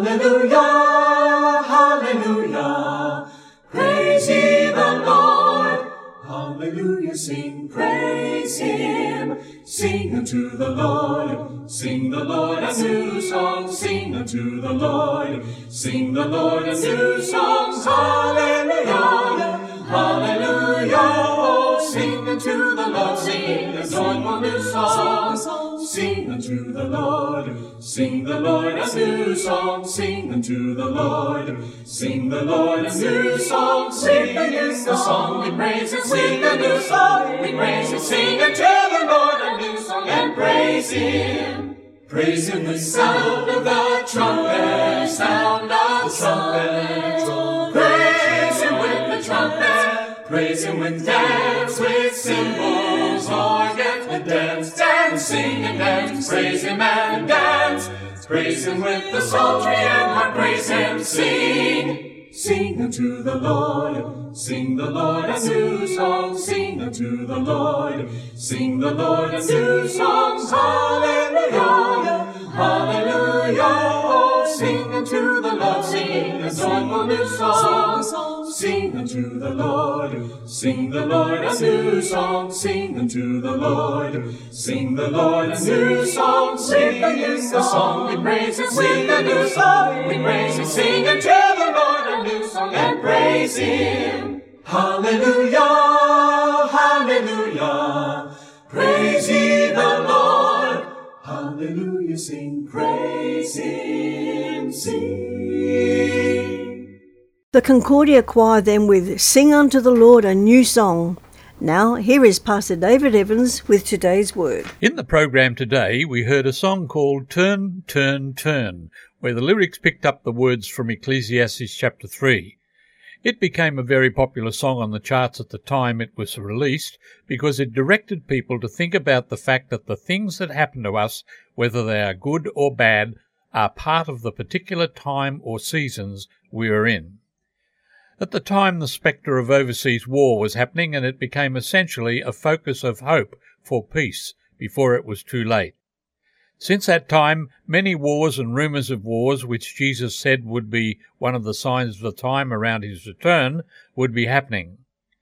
Hallelujah, hallelujah, praise ye the Lord. Hallelujah, sing, praise him. Sing unto the Lord, sing the Lord a new song. Sing unto the Lord, sing the Lord a new song. Hallelujah, hallelujah, oh, sing unto the Lord, sing a joyful new song. Sing unto the Lord, sing the Lord a new song. Sing unto the Lord, sing the Lord a new song. Sing a new song, we praise and sing a new song. We praise and sing unto the Lord a new song and praise him. Praise him with sound of the trumpet, sound of the trumpet. Praise him with the trumpet, praise him with dance, with cymbals, organ and dance, dance, sing and dance. Praise him and dance, praise him with the psaltery and harp, praise him, sing. Sing unto the Lord, sing the Lord a new song. Sing unto the Lord, sing the Lord a new song. Hallelujah, hallelujah, oh, sing unto the Lord, sing a joyful new song. Sing unto the Lord, sing the Lord a new song. Sing unto the Lord, sing the Lord a new song. Sing a new song, we praise and sing a new song. We praise and sing unto the Lord a new song and praise him. Hallelujah, hallelujah, praise ye the Lord. Hallelujah, sing, praise him, sing. The Concordia Choir then with Sing Unto the Lord a New Song. Now, here is Pastor David Evans with today's word. In the program today, we heard a song called Turn, Turn, Turn, where the lyrics picked up the words from Ecclesiastes chapter 3. It became a very popular song on the charts at the time it was released because it directed people to think about the fact that the things that happen to us, whether they are good or bad, are part of the particular time or seasons we are in. At the time, the spectre of overseas war was happening, and it became essentially a focus of hope for peace before it was too late. Since that time, many wars and rumours of wars, which Jesus said would be one of the signs of the time around his return, would be happening.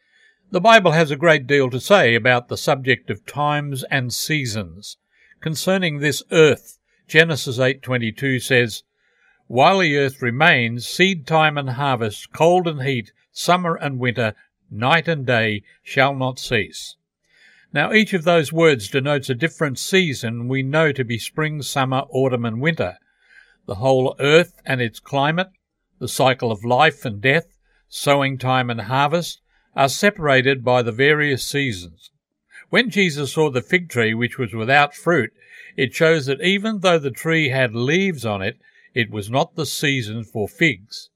The Bible has a great deal to say about the subject of times and seasons. Concerning this earth, Genesis 8:22 says, "While the earth remains, seed time and harvest, cold and heat, summer and winter, night and day shall not cease." Now each of those words denotes a different season we know to be spring, summer, autumn and winter. The whole earth and its climate, the cycle of life and death, sowing time and harvest, are separated by the various seasons. When Jesus saw the fig tree which was without fruit, it shows that even though the tree had leaves on it, it was not the season for figs.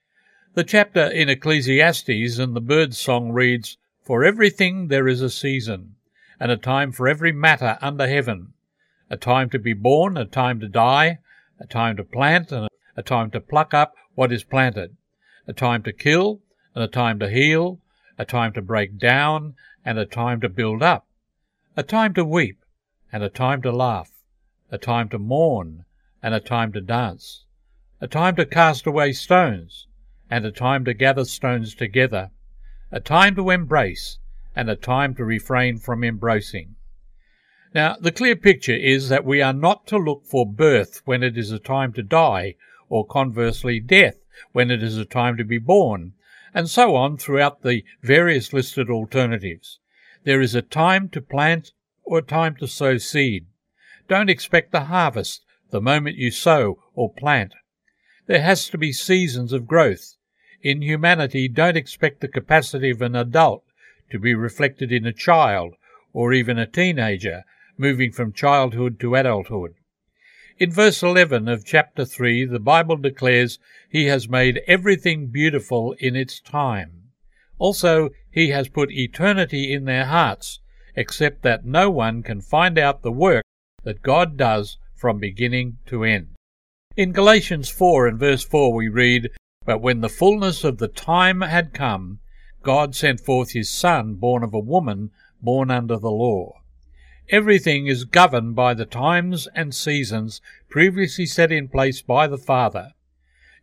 The chapter in Ecclesiastes and the bird's song reads, "For everything there is a season, and a time for every matter under heaven, a time to be born, a time to die, a time to plant, and a time to pluck up what is planted, a time to kill, and a time to heal, a time to break down, and a time to build up, a time to weep, and a time to laugh, a time to mourn, and a time to dance, a time to cast away stones, and a time to gather stones together, a time to embrace, and a time to refrain from embracing." Now, the clear picture is that we are not to look for birth when it is a time to die, or conversely death when it is a time to be born, and so on throughout the various listed alternatives. There is a time to plant or a time to sow seed. Don't expect the harvest the moment you sow or plant. There has to be seasons of growth. In humanity, don't expect the capacity of an adult to be reflected in a child or even a teenager, moving from childhood to adulthood. In verse 11 of chapter 3, the Bible declares He has made everything beautiful in its time. Also, He has put eternity in their hearts, except that no one can find out the work that God does from beginning to end. In Galatians 4 and verse 4 we read, "But when the fullness of the time had come, God sent forth His Son, born of a woman, born under the law." Everything is governed by the times and seasons previously set in place by the Father.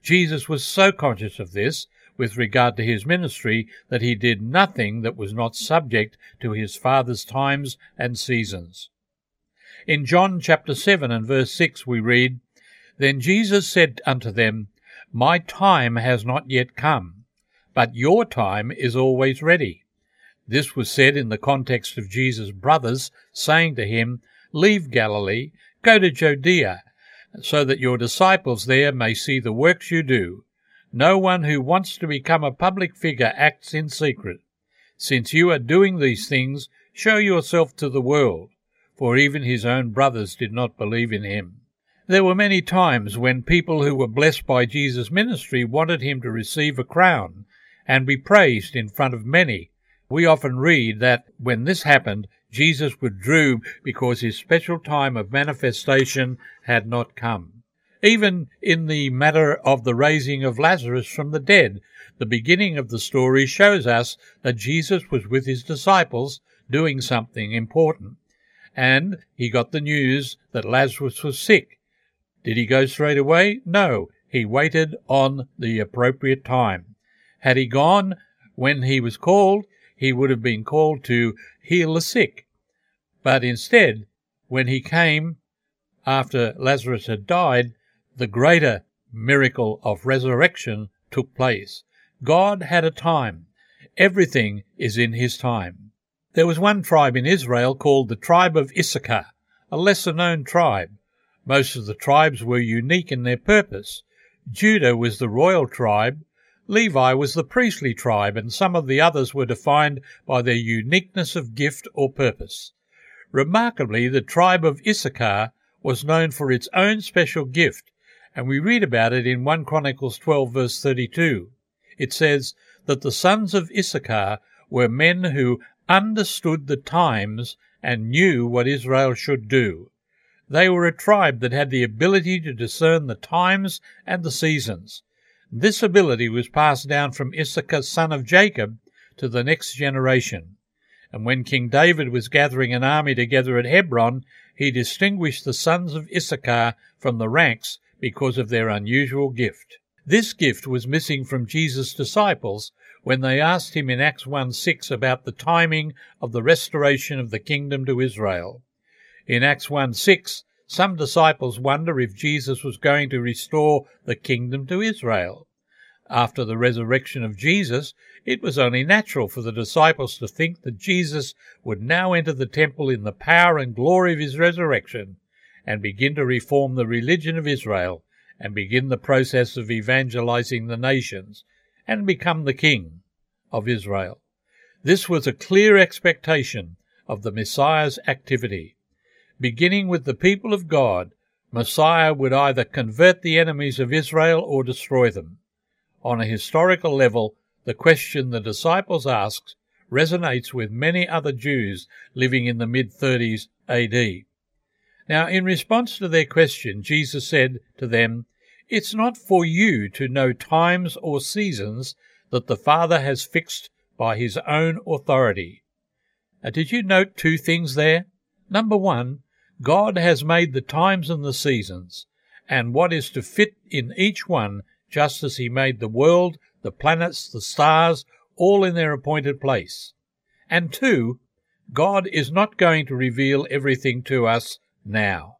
Jesus was so conscious of this with regard to his ministry that he did nothing that was not subject to his Father's times and seasons. In John chapter 7 and verse 6 we read, "Then Jesus said unto them, My time has not yet come, but your time is always ready." This was said in the context of Jesus' brothers saying to him, "Leave Galilee, go to Judea, so that your disciples there may see the works you do. No one who wants to become a public figure acts in secret. Since you are doing these things, show yourself to the world." For even his own brothers did not believe in him. There were many times when people who were blessed by Jesus' ministry wanted him to receive a crown and be praised in front of many. We often read that when this happened, Jesus withdrew because his special time of manifestation had not come. Even in the matter of the raising of Lazarus from the dead, the beginning of the story shows us that Jesus was with his disciples doing something important. And he got the news that Lazarus was sick. Did he go straight away? No, he waited on the appropriate time. Had he gone when he was called, he would have been called to heal the sick. But instead, when he came after Lazarus had died, the greater miracle of resurrection took place. God had a time. Everything is in his time. There was one tribe in Israel called the tribe of Issachar, a lesser-known tribe. Most of the tribes were unique in their purpose. Judah was the royal tribe, Levi was the priestly tribe, and some of the others were defined by their uniqueness of gift or purpose. Remarkably, the tribe of Issachar was known for its own special gift, and we read about it in 1 Chronicles 12 verse 32. It says that the sons of Issachar were men who understood the times and knew what Israel should do. They were a tribe that had the ability to discern the times and the seasons. This ability was passed down from Issachar, son of Jacob, to the next generation. And when King David was gathering an army together at Hebron, he distinguished the sons of Issachar from the ranks because of their unusual gift. This gift was missing from Jesus' disciples when they asked him in Acts 1:6 about the timing of the restoration of the kingdom to Israel. In Acts 1:6, some disciples wonder if Jesus was going to restore the kingdom to Israel. After the resurrection of Jesus, it was only natural for the disciples to think that Jesus would now enter the temple in the power and glory of his resurrection and begin to reform the religion of Israel and begin the process of evangelizing the nations and become the king of Israel. This was a clear expectation of the Messiah's activity. Beginning with the people of God, Messiah would either convert the enemies of Israel or destroy them. On a historical level, the question the disciples asked resonates with many other Jews living in the mid-30s AD. Now, in response to their question, Jesus said to them, "It's not for you to know times or seasons that the Father has fixed by his own authority." Did you note two things there? Number one, God has made the times and the seasons, and what is to fit in each one, just as he made the world, the planets, the stars, all in their appointed place. And two, God is not going to reveal everything to us now.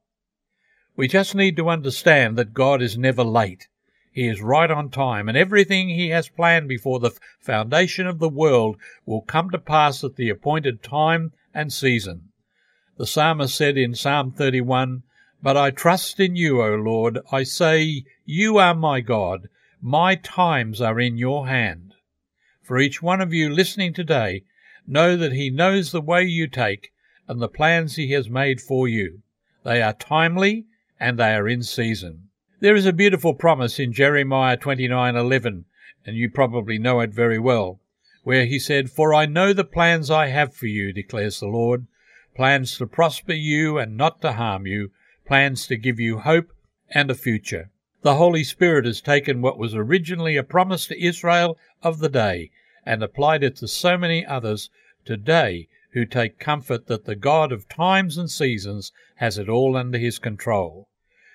We just need to understand that God is never late. He is right on time, and everything he has planned before the foundation of the world will come to pass at the appointed time and season. The psalmist said in Psalm 31, "But I trust in you, O Lord. I say, you are my God. My times are in your hand." For each one of you listening today, know that he knows the way you take and the plans he has made for you. They are timely and they are in season. There is a beautiful promise in Jeremiah 29:11, and you probably know it very well, where he said, "For I know the plans I have for you, declares the Lord, plans to prosper you and not to harm you, plans to give you hope and a future." The Holy Spirit has taken what was originally a promise to Israel of the day and applied it to so many others today who take comfort that the God of times and seasons has it all under his control.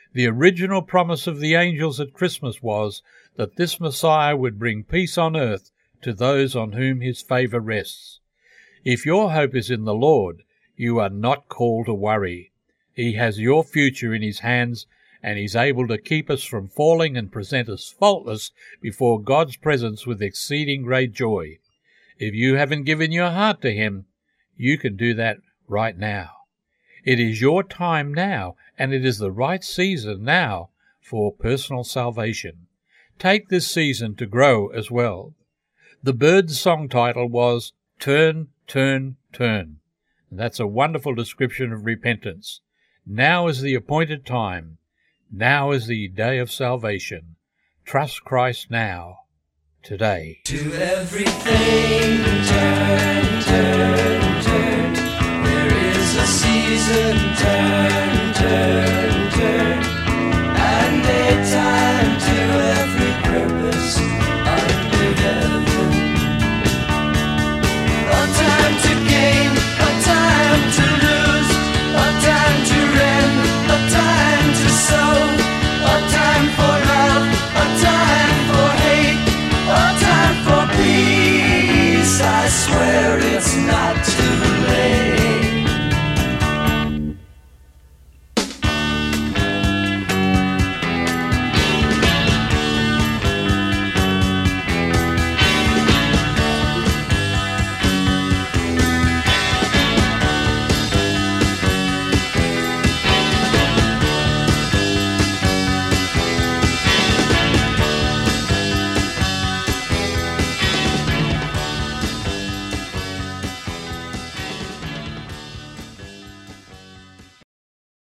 The original promise of the angels at Christmas was that this Messiah would bring peace on earth to those on whom his favour rests. If your hope is in the Lord, you are not called to worry. He has your future in his hands, and he's able to keep us from falling and present us faultless before God's presence with exceeding great joy. If you haven't given your heart to him, you can do that right now. It is your time now, and it is the right season now for personal salvation. Take this season to grow as well. The Byrds' song title was Turn, Turn, Turn. That's a wonderful description of repentance. Now is the appointed time. Now is the day of salvation. Trust Christ now, today. To everything turn, turn, turn. There is a season, turn, turn,